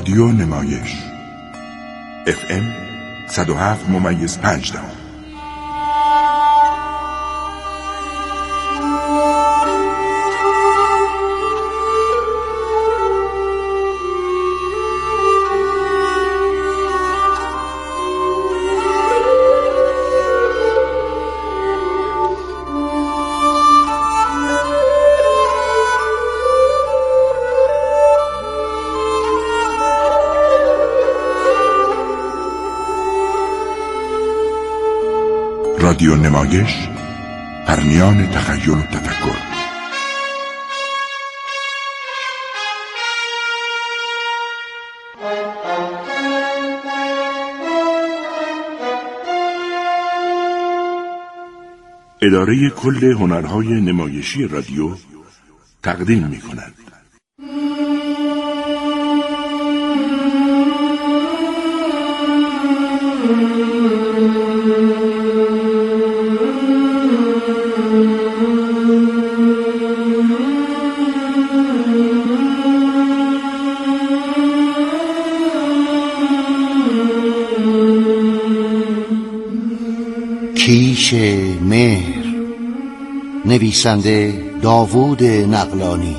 رادیو نمایش FM 107.5. رادیو نمایش، پرمیان تخیل و تفکر. اداره کل هنرهای نمایشی رادیو تقدیم می‌کند. کیش مهر، نویسنده داوود نقلانی.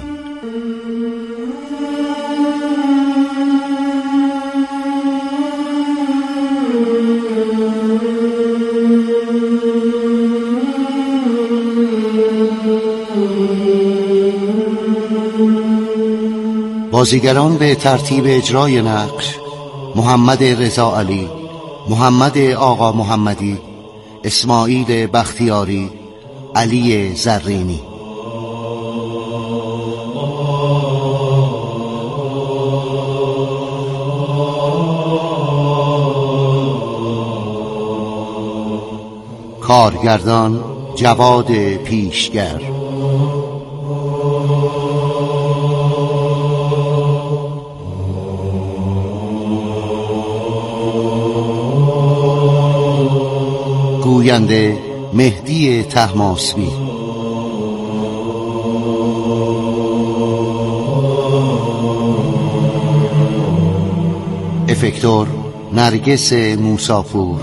بازیگران به ترتیب اجرای نقش: محمد رضا علی، محمد آقا محمدی، اسماعیل بختیاری، علی زرینی. کارگردان جواد پیشگر. گوینده مهدی طهماسبی. افکتور نرگس موساپور.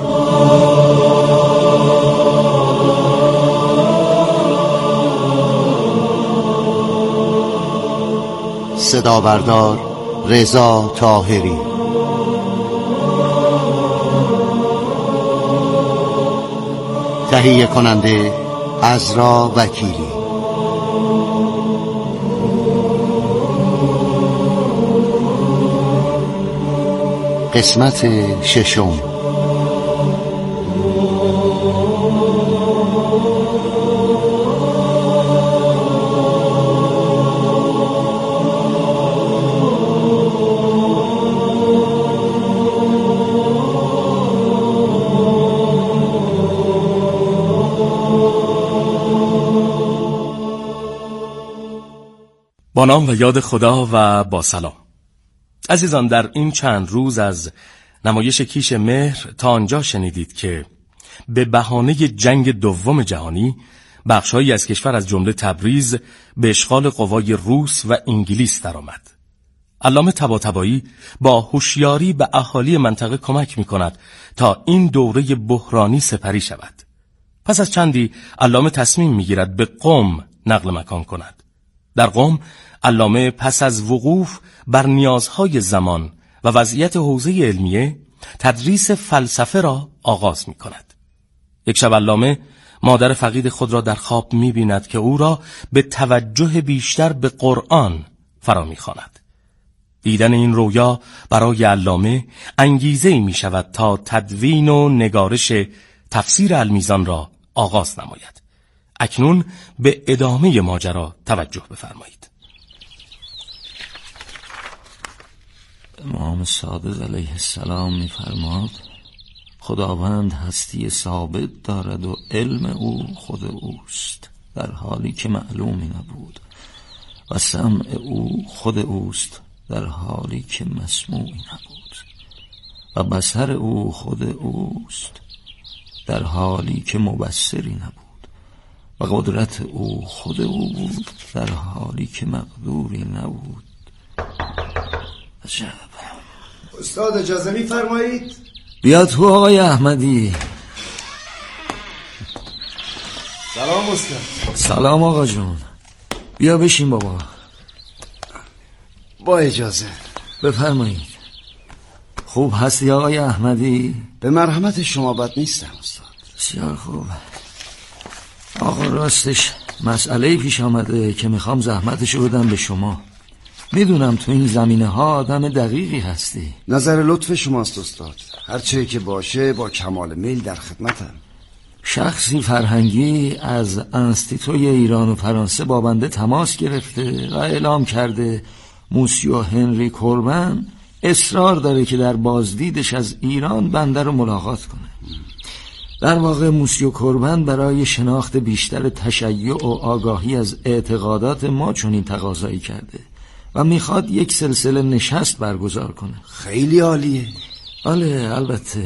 صدابردار رضا طاهری. تهیه کننده عزرا وکیلی. قسمت ششم. با نام و یاد خدا و با سلام. عزیزان، در این چند روز از نمایش کیش مهر تا آنجا شنیدید که به بهانه جنگ دوم جهانی بخش‌هایی از کشور از جمله تبریز به اشغال قوای روس و انگلیس درآمد. علامه طباطبایی با هوشیاری به اهالی منطقه کمک می‌کند تا این دوره بحرانی سپری شود. پس از چندی علامه تصمیم می‌گیرد به قم نقل مکان کند. در قم علامه پس از وقوف بر نیازهای زمان و وضعیت حوزه علمیه تدریس فلسفه را آغاز می کند. یک شب علامه مادر فقید خود را در خواب می بیند که او را به توجه بیشتر به قرآن فرا می خواند. دیدن این رویا برای علامه انگیزه‌ای می شود تا تدوین و نگارش تفسیر المیزان را آغاز نماید. اکنون به ادامه ماجرا توجه بفرمایید. امام صادق علیه السلام می‌فرماد خداوند هستی ثابت دارد و علم او خود اوست در حالی که معلومی نبود و سمع او خود اوست در حالی که مسموعی نبود و بصر او خود اوست در حالی که مبصری نبود و قدرت او خود او بود در حالی که مقدوری نبود. عجب. استاد اجازه می‌فرمایید؟ بیا تو آقای احمدی. سلام استاد. سلام آقا جون. بیا بشین بابا. با اجازه. بفرمایید. خوب هستی آقای احمدی؟ به مرحمت شما بد نیستم استاد. بسیار خوب. آقا راستش مسئله پیش آمده که میخوام زحمتشو بدم به شما. میدونم تو این زمینه ها آدم دقیقی هستی. نظر لطف شماست استاد. هر چه که باشه با کمال میل در خدمتم. شخصی فرهنگی از انستیتوی ایران و فرانسه با بنده تماس گرفته و اعلام کرده موسیو هنری کوربن اصرار داره که در بازدیدش از ایران بنده رو ملاقات کنه. در واقع موسیو کوربن برای شناخت بیشتر تشیع و آگاهی از اعتقادات ما چنین تقاضایی کرده و میخواد یک سلسله نشست برگزار کنه. خیلی عالیه. بله البته.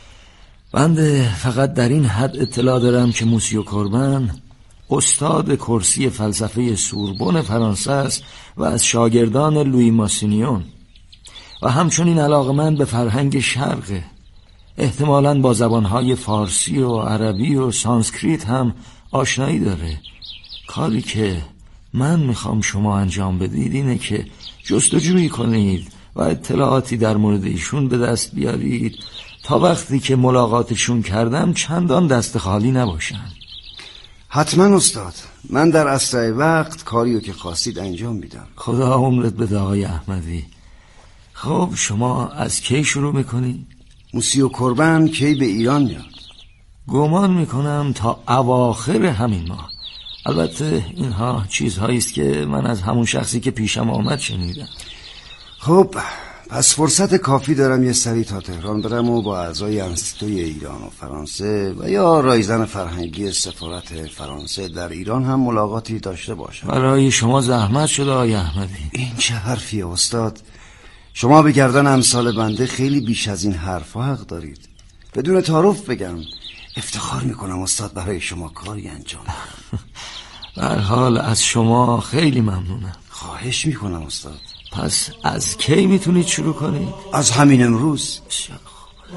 بنده فقط در این حد اطلاع دارم که موسیو کوربن استاد کرسی فلسفه سوربن فرانسه است و از شاگردان لویی ماسینیون و همچنین علاقه‌مند به فرهنگ شرقه. احتمالاً با زبانهای فارسی و عربی و سانسکریت هم آشنایی داره. کاری که من میخوام شما انجام بدید اینه که جستجویی کنید و اطلاعاتی در مورد ایشون به دست بیارید تا وقتی که ملاقاتشون کردم چندان دست خالی نباشن. حتما استاد. من در اسرع وقت کاریو که خواستید انجام میدم. خدا عمرت بده آقای احمدی. خب شما از کی شروع میکنی؟ موسیو کوربن کی به ایران میاد؟ گمان میکنم تا اواخر همین ماه. البته اینها چیزهایی است که من از همون شخصی که پیشم آمد شنیدم. خب پس فرصت کافی دارم یه سری تا تهران برم و با اعضای انستیتوی ایران و فرانسه و یا رایزن فرهنگی سفارت فرانسه در ایران هم ملاقاتی داشته باشم. برای شما زحمت شده آقای احمدی. این چه حرفیه استاد؟ شما به گردن امثال بنده خیلی بیش از این حرفا حق دارید. بدون تعارف بگم افتخار میکنم استاد برای شما کاری انجام بدم. به هر حال از شما خیلی ممنونم. خواهش میکنم استاد. پس از کی میتونید شروع کنید؟ از همین امروز. بسیار خوب.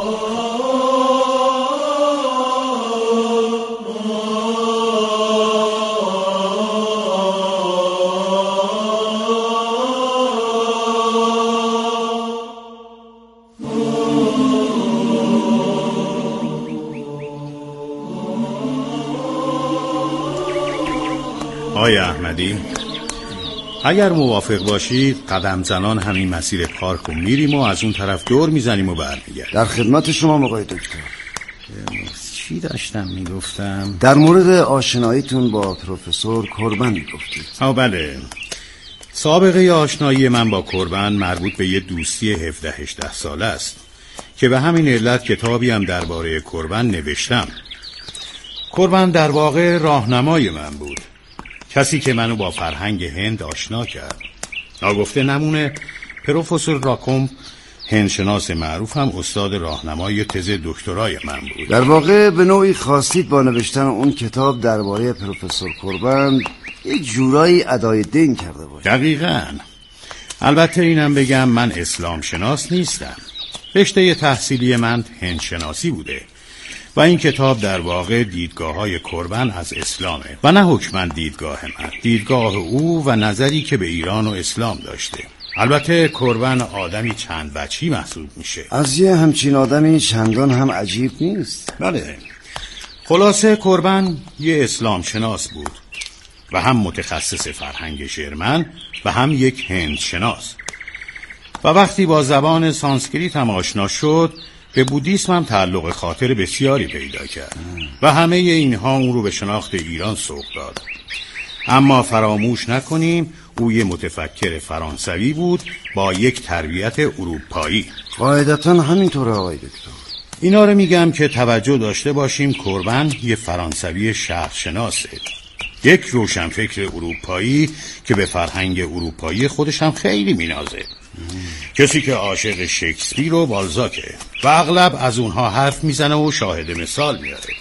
آقای احمدی، اگر موافق باشید قدم زنان همین مسیر پارک رو میریم و از اون طرف دور میزنیم و برمیگردیم. در خدمت شما آقای دکتر. چی داشتم میگفتم؟ در مورد آشناییتون با پروفسور کوربن میگفتید. بله. سابقه آشنایی من با کوربن مربوط به یه دوستی 17-18 ساله است که به همین علت کتابی هم درباره کوربن نوشتم. کوربن در واقع راهنمای من بود، کسی که منو با فرهنگ هند آشنا کرد. ناگفته نمونه پروفسور راکوم، هندشناس معروف، هم استاد راهنمای تز دکترای من بود. در واقع به نوعی خواستید با نوشتن اون کتاب درباره پروفسور کوربن یه جورایی ادای دین کرده باشید. دقیقاً. البته اینم بگم من اسلام شناس نیستم. رشته تحصیلی من هندشناسی بوده و این کتاب در واقع دیدگاه‌های کوربن از اسلامه و نه حکماً دیدگاه من، دیدگاه او و نظری که به ایران و اسلام داشته. البته کوربن آدمی چند وجهی محسوب میشه. از یه همچین آدمی چندان هم عجیب نیست. بله. خلاصه کوربن یه اسلام شناس بود و هم متخصص فرهنگ ژرمن و هم یک هند شناس و وقتی با زبان سانسکریت هم آشنا شد به بودیسم هم تعلق خاطر بسیاری پیدا کرد و همه اینها اون رو به شناخت ایران سوق داد. اما فراموش نکنیم او یه متفکر فرانسوی بود با یک تربیت اروپایی. قاعدتاً همینطوره آقای دکتر. اینا رو میگم که توجه داشته باشیم کوربن یه فرانسوی شرق شناسه، یک روشنفکر اروپایی که به فرهنگ اروپایی خودش هم خیلی مینازه، کسی که عاشق شکسپیر و بالزاکه و اغلب از اونها حرف میزنه و شاهد مثال میاره،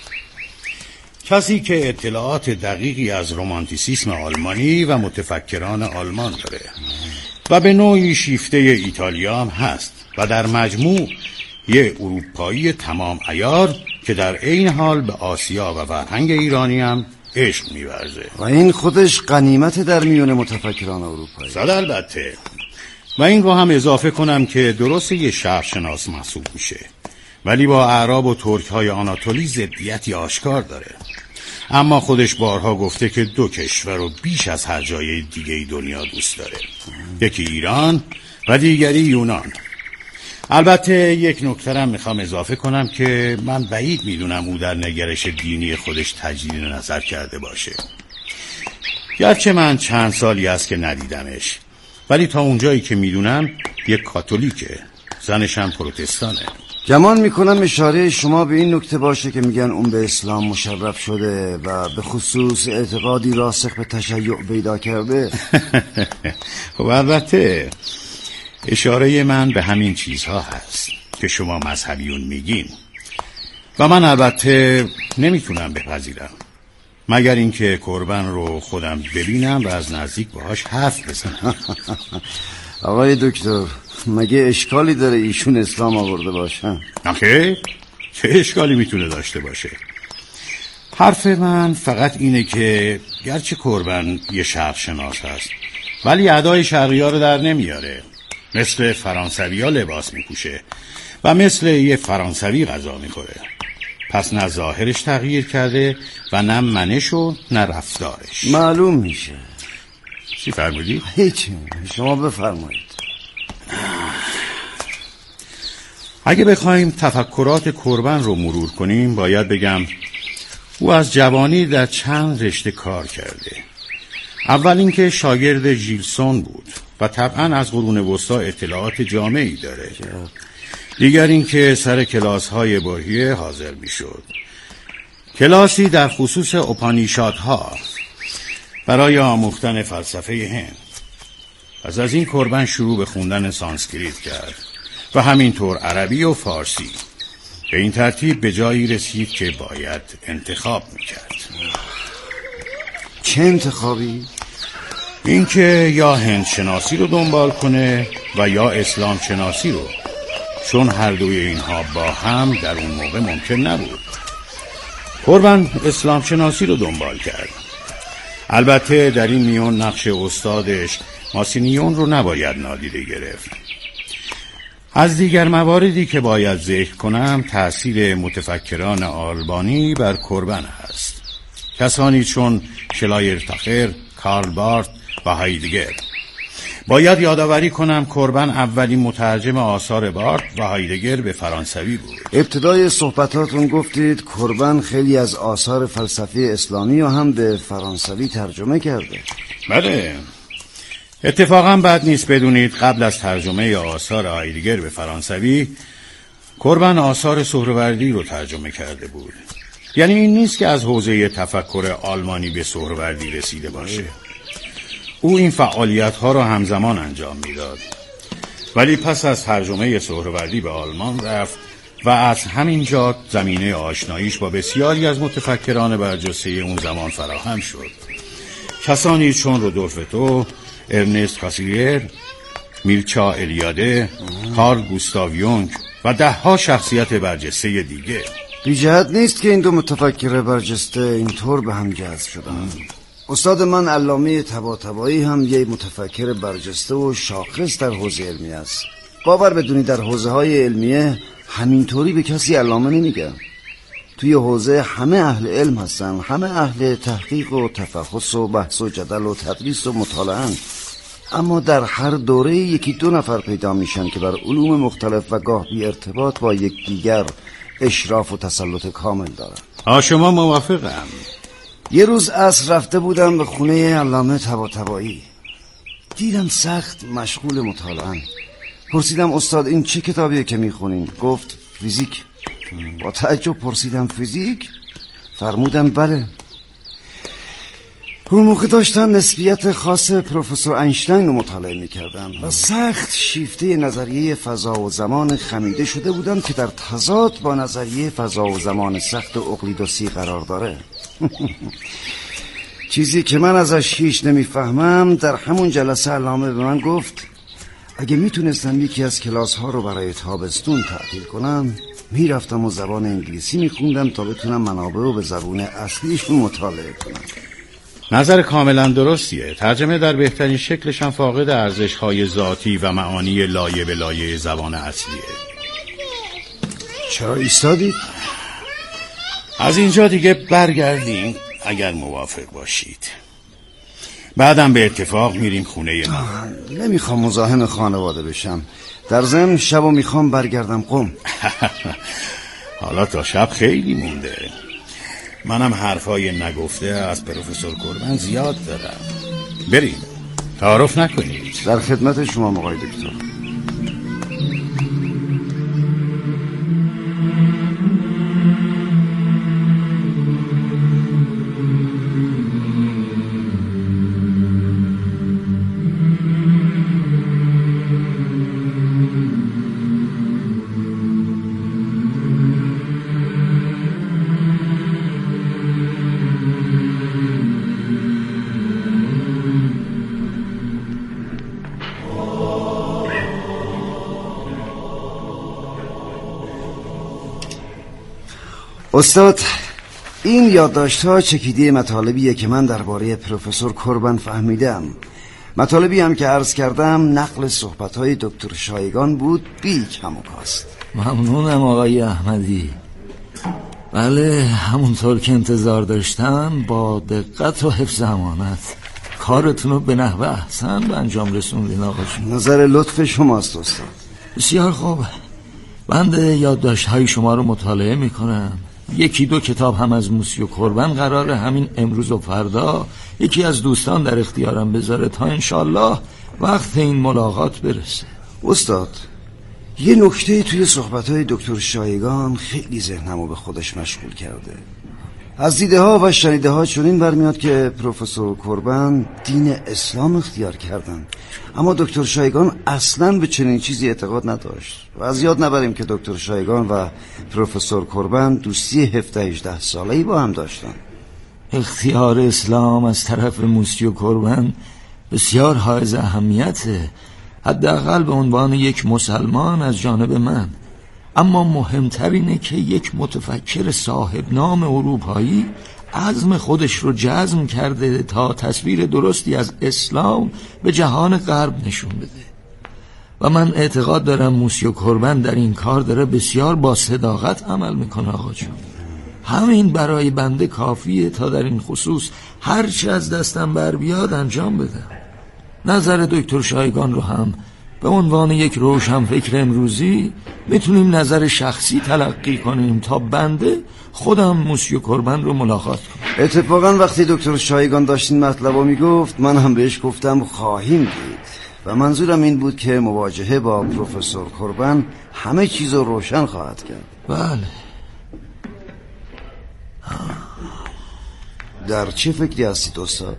کسی که اطلاعات دقیقی از رمانتیسیسم آلمانی و متفکران آلمان داره، و به نوعی شیفته ایتالیا هم هست و در مجموع یه اروپایی تمام عیار که در عین حال به آسیا و فرهنگ ایرانی هم عشق می‌ورزه. و این خودش غنیمت در میون متفکران اروپایی. صد البته. و این رو هم اضافه کنم که درست یه شهرشناس محسوب میشه، ولی با اعراب و ترک‌های آناتولی ضدیتی آشکار داره. اما خودش بارها گفته که 2 کشور رو بیش از هر جای دیگه دنیا دوست داره، یکی ایران و دیگری یونان. البته یک نکته هم میخوام اضافه کنم که من بعید میدونم او در نگرش دینی خودش تجدید نظر کرده باشه. گرچه من چند سالی است که ندیدمش، ولی تا اونجایی که میدونم یک کاتولیکه، زنش هم پروتستانه. گمان میکنم اشاره شما به این نکته باشه که میگن اون به اسلام مشرف شده و به خصوص اعتقادی راسخ به تشیع پیدا کرده. خب البته اشاره من به همین چیزها هست که شما مذهبیون میگین و من البته نمیتونم بپذیرم، مگر اینکه قربان رو خودم ببینم و از نزدیک باهاش حرف بزنم. آقای دکتر، مگه اشکالی داره ایشون اسلام آورده باشه؟ آخه چه اشکالی میتونه داشته باشه؟ حرف من فقط اینه که گرچه قربان یه شرقشناس هست، ولی ادای شرقی ها رو در نمیاره. مثل فرانسوی ها لباس میپوشه و مثل یه فرانسوی غذا میخوره. پس نه ظاهرش تغییر کرده و نه منش و نه رفتارش. معلوم میشه. چی فرمودی؟ هیچی، شما بفرمایید. اگه بخوایم تفکرات قربان رو مرور کنیم، باید بگم او از جوانی در چند رشته کار کرده. اول اینکه شاگرد ژیلسون بود و طبعا از قرون وسطا اطلاعات جامعی داره. دیگر اینکه سر کلاس‌های بهیه حاضر میشد، کلاسی در خصوص اپانیشادها برای آموختن فلسفه هند. از این قربان شروع به خوندن سانسکریت کرد و همینطور عربی و فارسی. به این ترتیب به جایی رسید که باید انتخاب میکرد. چه انتخابی؟ اینکه یا هند شناسی رو دنبال کنه و یا اسلام شناسی رو، چون هر دوی اینها با هم در اون موقع ممکن نبود. قربان اسلام شناسی رو دنبال کرد. البته در این میون نقش استادش ماسینیون رو نباید نادیده گرفت. از دیگر مواردی که باید ذکر کنم تأثیر متفکران آلبانی بر قربان هست. کسانی چون شلایر-تاخر، کارل بارت و هایدگر. باید یادآوری کنم قربان اولین مترجم آثار بارت و هایدگر به فرانسوی بود. ابتدای صحبتاتون گفتید قربان خیلی از آثار فلسفی اسلامی رو هم به فرانسوی ترجمه کرده. بله، اتفاقا بد نیست بدونید قبل از ترجمه آثار هایدگر به فرانسوی، قربان آثار سهروردی رو ترجمه کرده بود. یعنی این نیست که از حوزه تفکر آلمانی به سهروردی رسیده باشه. او این فعالیت‌ها رو همزمان انجام میداد، ولی پس از ترجمه سهروردی به آلمان رفت و از همین جا زمینه آشناییش با بسیاری از متفکران برجسته اون زمان فراهم شد. کسانی چون رودولف تو، ارنست کاسیر، میرچا الیاده، کارل گوستاو یونگ و 10 شخصیت برجسته دیگه. بی جهت نیست که این دو متفکر برجسته اینطور به هم جذب شدن. استاد من علامه طباطبایی هم یه متفکر برجسته و شاخص در حوزه علمی است. باور بدونید در حوزه های علمیه همینطوری به کسی علامه نمیگن. توی حوزه همه اهل علم هستن، همه اهل تحقیق و تفحص و بحث و جدل و تدریس و مطالعه. اما در هر دوره 1-2 نفر پیدا میشن که بر علوم مختلف و گاه بی ارتباط با یکدیگر اشراف و تسلط کامل دارن. شما موافقم؟ یه روز عصر رفته بودم به خونه علامه طباطبایی. دیدم سخت مشغول مطالعه. پرسیدم استاد این چه کتابیه که میخونین؟ گفت فیزیک. با تعجب پرسیدم فیزیک؟ فرمودم بله. اون موقع داشتم نسبیت خاص پروفسور اینشتین رو مطالعه میکردم و سخت شیفته نظریه فضا و زمان خمیده شده بودم که در تضاد با نظریه فضا و زمان سخت اقلیدوسی قرار داره. چیزی که من ازش هیچ نمیفهمم. در همون جلسه علامه به من گفت اگه میتونستم یکی از کلاس ها رو برای تابستون تعطیل کنم، میرفتم و زبان انگلیسی میخوندم تا بتونم منابع رو به زبون اصلیشون مطالعه کنم. نظر کاملا درستیه. ترجمه در بهترین شکلش هم فاقد ارزش‌های ذاتی و معانی لایه به لایه زبان اصلیه. چرا ایستادید؟ از اینجا دیگه برگردیم اگر موافق باشید. بعدم به اتفاق میریم خونه من. نمیخوام مزاحم خانواده بشم. در ضمن شبو میخوام برگردم قم. حالا تا شب خیلی مونده. منم حرفای نگفته از پروفسور کوربن زیاد دارم. بریم تعارف نکنید. در خدمت شما آقای دکتر. استاد، این یادداشت‌ها چکیده مطالبیه که من درباره پروفسور کوربن فهمیدم. مطالبی هم که عرض کردم نقل صحبت‌های دکتر شایگان بود، بی کم و کاست. ممنونم آقای احمدی. بله، همونطور که انتظار داشتم با دقت و حفظ امانت کارتون رو به نحو احسن به انجام رسوندین آقا جون. نظر لطف شماست استاد. بسیار خوب. بنده یادداشت‌های شما رو مطالعه میکنم. یکی دو کتاب هم از موسیو کوربن قراره همین امروز و فردا یکی از دوستان در اختیارم بذاره تا انشالله وقت این ملاقات برسه. استاد، یه نکته توی صحبت‌های دکتر شایگان خیلی ذهنمو به خودش مشغول کرده. از دیده ها و شنیده ها چنین برمیاد که پروفسور کوربن دین اسلام اختیار کردن، اما دکتر شایگان اصلاً به چنین چیزی اعتقاد نداشت. و از یاد نبریم که دکتر شایگان و پروفسور کوربن دوستی 17-18 ساله‌ای با هم داشتن. اختیار اسلام از طرف موسیو کوربن بسیار حائز اهمیته، حداقل به عنوان یک مسلمان از جانب من. اما مهمتر اینه که یک متفکر صاحب نام اروپایی عزم خودش رو جزم کرده تا تصویر درستی از اسلام به جهان غرب نشون بده. و من اعتقاد دارم موسیو کوربن در این کار داره بسیار با صداقت عمل میکنه آقا جون. همین برای بنده کافیه تا در این خصوص هرچی از دستم بر بیاد انجام بدم. نظر دکتر شایگان رو هم به عنوان یک روشنفکر امروزی میتونیم نظر شخصی تلقی کنیم تا بنده خودم موسیو کوربن رو ملاقات کنم. اتفاقا وقتی دکتر شایگان داشت این مطلب رو میگفت من هم بهش گفتم خواهیم دید و منظورم این بود که مواجهه با پروفسور کوربن همه چیز رو روشن خواهد کرد. بله. در چه فکری هستید استاد؟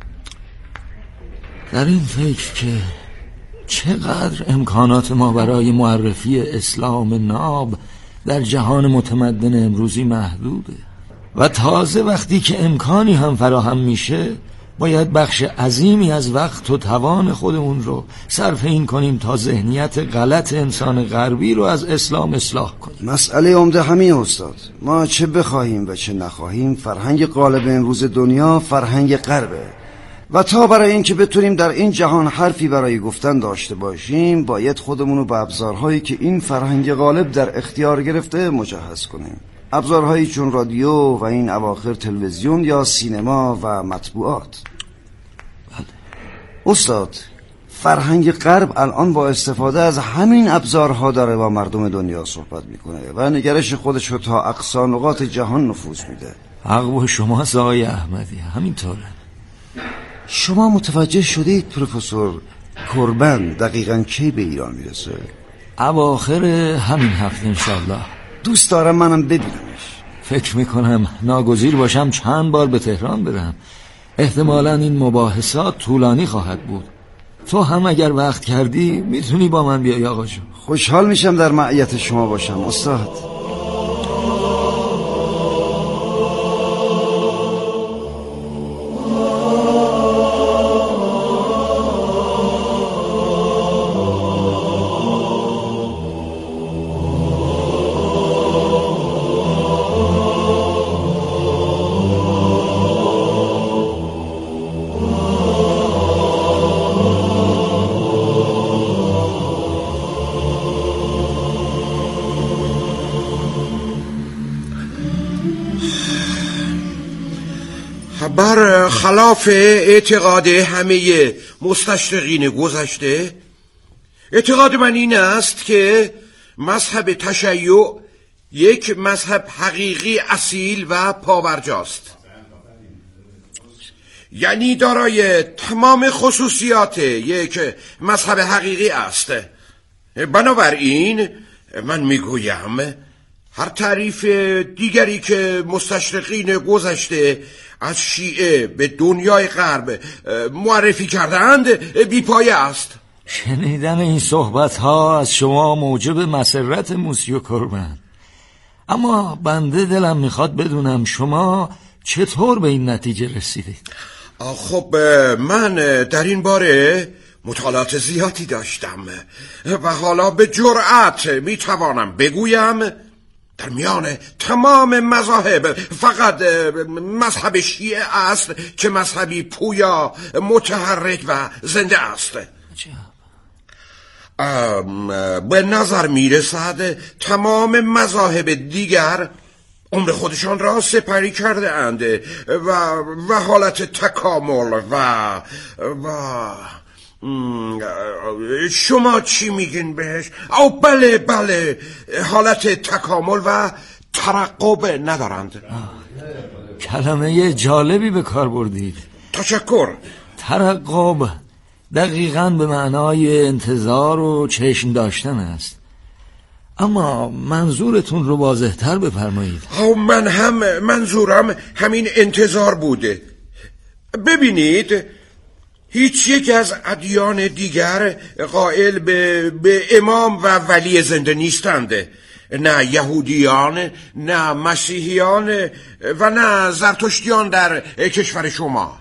در این فکر که چقدر امکانات ما برای معرفی اسلام ناب در جهان متمدن امروزی محدوده و تازه وقتی که امکانی هم فراهم میشه باید بخش عظیمی از وقت و توان خودمون رو صرف این کنیم تا ذهنیت غلط انسان غربی رو از اسلام اصلاح کنیم. مسئله عمده همین استاد. ما چه بخواهیم و چه نخواهیم فرهنگ غالب امروز دنیا فرهنگ غربه و تا برای این که بتونیم در این جهان حرفی برای گفتن داشته باشیم باید خودمونو به ابزارهایی که این فرهنگ غالب در اختیار گرفته مجهز کنیم. ابزارهایی چون رادیو و این اواخر تلویزیون یا سینما و مطبوعات. استاد، فرهنگ غرب الان با استفاده از همین ابزارها داره با مردم دنیا صحبت میکنه و نگرش خودش رو تا اقصا نقاط جهان نفوذ میده. حق با شما آقای احمدی، همینطوره. شما متوجه شدید پروفسور کوربن دقیقاً کی به ایران میرسه؟ اواخر همین هفته انشالله. دوست دارم منم ببینمش. فکر میکنم ناگزیر باشم چند بار به تهران برم. احتمالاً این مباحثات طولانی خواهد بود. تو هم اگر وقت کردی میتونی با من بیای آقا جون. خوشحال میشم در معیت شما باشم استاد. بر خلاف اعتقاد همه مستشرقین گذشته، اعتقاد من این است که مذهب تشیع یک مذهب حقیقی اصیل و پابرجاست، یعنی دارای تمام خصوصیات یک مذهب حقیقی است. بنابراین من میگویم هر تعریف دیگری که مستشرقین گذشته از شیعه به دنیای غرب معرفی کردند بی‌پایه است. شنیدن این صحبت ها از شما موجب مسرت موسیو کوربن، اما بنده دلم میخواد بدونم شما چطور به این نتیجه رسیدید؟ خب من در این باره مطالعات زیادی داشتم و حالا به جرأت میتوانم بگویم در میان تمام مذاهب فقط مذهب شیعه است که مذهبی پویا، متحرک و زنده است. به نظر میرسد تمام مذاهب دیگر عمر خودشان را سپری کرده اند و حالت تکامل و شما چی میگین بهش؟ بله حالت تکامل و ترقب ندارند. کلمه جالبی به کار بردید. تشکر. ترقب دقیقاً به معنای انتظار و چشم داشتن است، اما منظورتون رو واضح‌تر بفرمایید. من هم منظورم همین انتظار بوده. ببینید، هیچ یک از ادیان دیگر قائل به امام و ولی زنده نیستند، نه یهودیان، نه مسیحیان و نه زرتشتیان در کشور شما.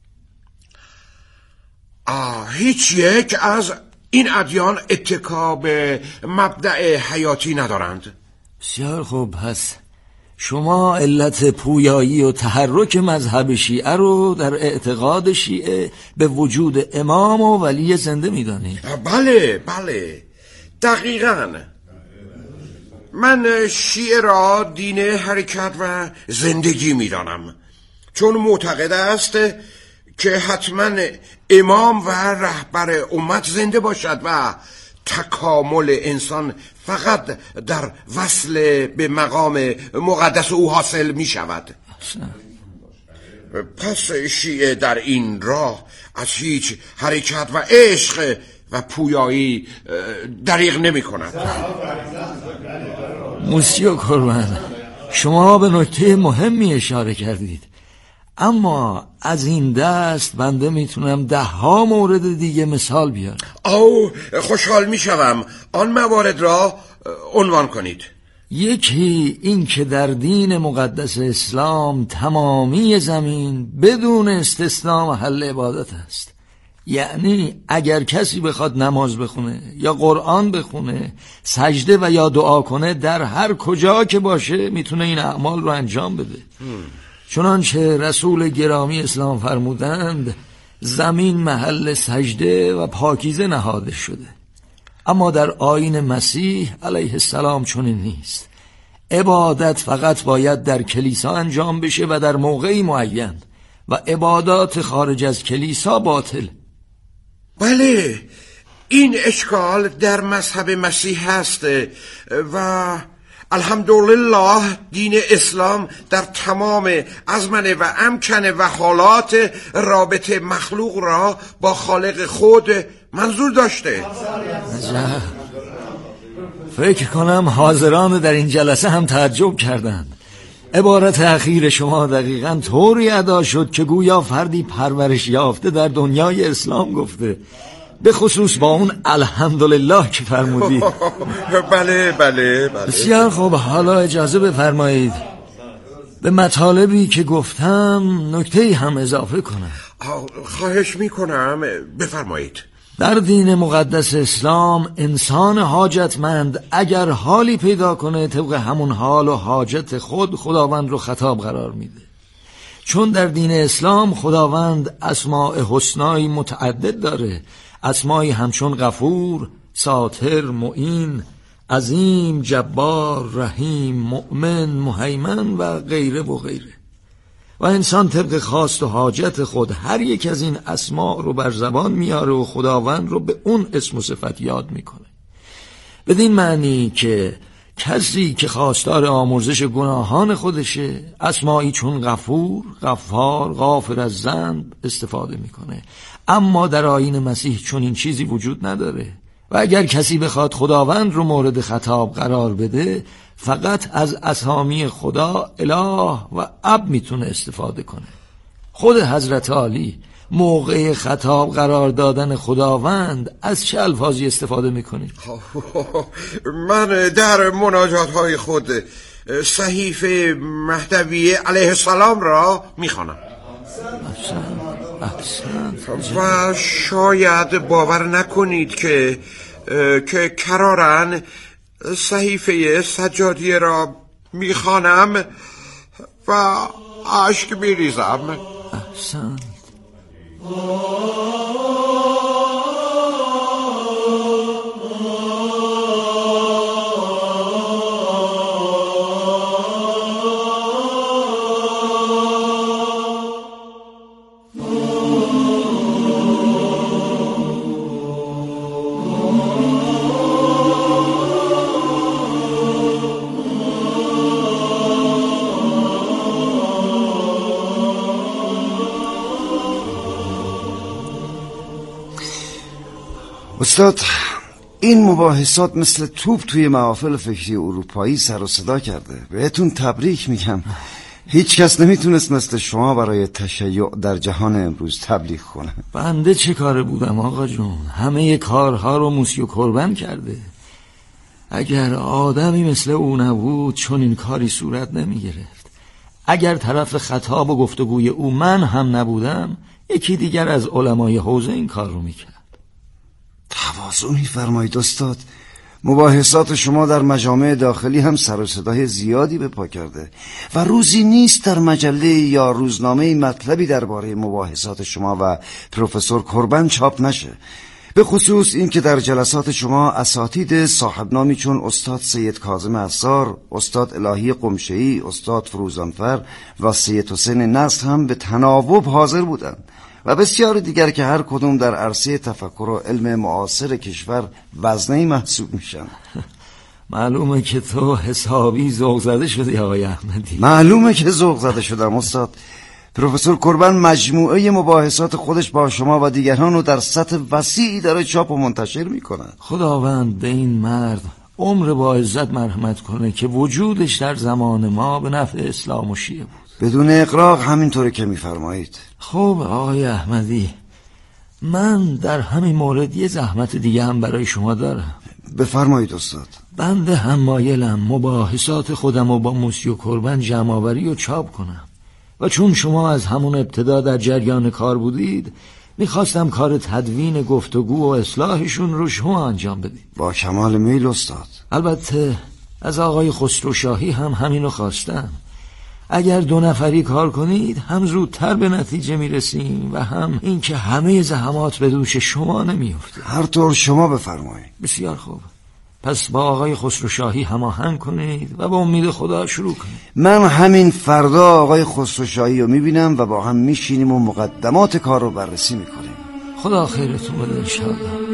هیچ یک از این ادیان اتکا به مبدأ حیاتی ندارند. بسیار خوب، پس شما علت پویایی و تحرک مذهب شیعه رو در اعتقاد شیعه به وجود امام و ولی زنده می‌دانید؟ بله دقیقاً. من شیعه را دین حرکت و زندگی می‌دانم، چون معتقد است که حتما امام و رهبر امت زنده باشد و تکامل انسان فقط در وصل به مقام مقدس او حاصل می شود. پس شیعه در این راه از هیچ حرکت و عشق و پویایی دریغ نمی کند. موسیو کوربن، شما به نکته مهمی اشاره کردید، اما از این دست بنده میتونم 10 مورد دیگه مثال بیارم. خوشحال میشوم. آن موارد را عنوان کنید. یکی این که در دین مقدس اسلام تمامی زمین بدون استثناء محل عبادت است، یعنی اگر کسی بخواد نماز بخونه یا قرآن بخونه، سجده و یا دعا کنه، در هر کجا که باشه میتونه این اعمال رو انجام بده. چنانچه رسول گرامی اسلام فرمودند زمین محل سجده و پاکیزه نهاده شده. اما در آیین مسیح علیه السلام چنین نیست. عبادت فقط باید در کلیسا انجام بشه و در موقعی معین، و عبادات خارج از کلیسا باطل. بله، این اشکال در مذهب مسیح هست و الحمدلله دین اسلام در تمام ازمنه و امکنه و حالات رابطه مخلوق را با خالق خود منظور داشته. فکر کنم حاضران در این جلسه هم تعجب کردند. عبارت اخیر شما دقیقاً طوری ادا شد که گویا فردی پرورش یافته در دنیای اسلام گفته، به خصوص با اون الحمدلله که فرمودید. بله. بسیار خوب، حالا اجازه بفرمایید به مطالبی که گفتم نکته‌ای هم اضافه کنم. خواهش میکنم، بفرمایید. در دین مقدس اسلام انسان حاجتمند اگر حالی پیدا کنه طبق همون حال و حاجت خداوند رو خطاب قرار میده، چون در دین اسلام خداوند اسماء حسنایی متعدد داره، اسمایی همچون غفور، ساتر، معین، عظیم، جبار، رحیم، مؤمن، مهیمن و غیره و غیره. و و انسان طبق خواست و حاجت خود هر یک از این اسماء رو بر زبان میاره و خداوند رو به اون اسم و صفت یاد میکنه. بدین معنی که کسی که خواستار آمرزش گناهان خودشه اسمایی چون غفور، غفار، غافر از ذنب استفاده میکنه. اما در آیین مسیح چون این چیزی وجود نداره و اگر کسی بخواد خداوند رو مورد خطاب قرار بده فقط از اسامی خدا، اله و اب میتونه استفاده کنه. خود حضرت عالی موقع خطاب قرار دادن خداوند از چه الفاظی استفاده میکنید؟ من در مناجات های خود صحیفه مهدوی علیه السلام را میخوانم و شاید باور نکنید که کرارن صحیفه سجادیه را میخوانم و اشک میریزم. احسن. استاد، این مباحثات مثل توپ توی محافل فکری اروپایی سر و صدا کرده. بهتون تبریک میگم. هیچ کس نمیتونست مثل شما برای تشیع در جهان امروز تبلیغ کنه. بنده چه کاره بودم آقا جون؟ همه کارها رو موسیو کوربن کرده. اگر آدمی مثل او نبود چون این کاری صورت نمیگرفت. اگر طرف خطاب و گفتگوی او من هم نبودم یکی دیگر از علمای حوزه این کار رو میکرد. تواضع می‌فرمایید استاد. مباحثات شما در مجامع داخلی هم سر و صدای زیادی به پا کرده و روزی نیست در مجله یا روزنامه مطلبی درباره مباحثات شما و پروفسور کوربن چاپ نشه. به خصوص این که در جلسات شما اساتید صاحب نامی چون استاد سید کاظم عصار، استاد الهی قمشه‌ای، استاد فروزانفر و سید حسین نصر هم به تناوب حاضر بودند و بسیار دیگر که هر کدوم در عرصه تفکر و علم معاصر کشور وزنه‌ای محسوب میشن. معلومه که تو حسابی ذوق زده شدی آقای احمدی. معلومه که ذوق زده شدم استاد. پروفسور کوربن مجموعه مباحثات خودش با شما و دیگران رو در سطح وسیعی داره چاپ و منتشر میکنه. خداوند به این مرد عمر با عزت مرحمت کنه که وجودش در زمان ما به نفع اسلام و شیعه بود. بدون اغراق همینطوری که میفرمایید. خب آقای احمدی، من در همین مورد یه زحمت دیگه هم برای شما دارم. بفرمایید استاد. بنده هم مایلم مباحثات خودم رو با موسیو کوربن جمع‌آوری و چاپ کنم و چون شما از همون ابتدا در جریان کار بودید میخواستم کار تدوین گفتگو و اصلاحشون رو شما انجام بدید. با کمال میل استاد. البته از آقای خسروشاهی هم همینو خواستم. اگر 2 نفری کار کنید هم زودتر به نتیجه میرسیم و هم اینکه همه زحمات به دوش شما نمیفته. هر طور شما بفرمایید. بسیار خوب. پس با آقای خسروشاهی هماهنگ کنید و با امید خدا شروع کنید. من همین فردا آقای خسروشاهی رو میبینم و با هم میشینیم و مقدمات کار رو بررسی میکنیم. خدا خیرتون بده انشاءالله.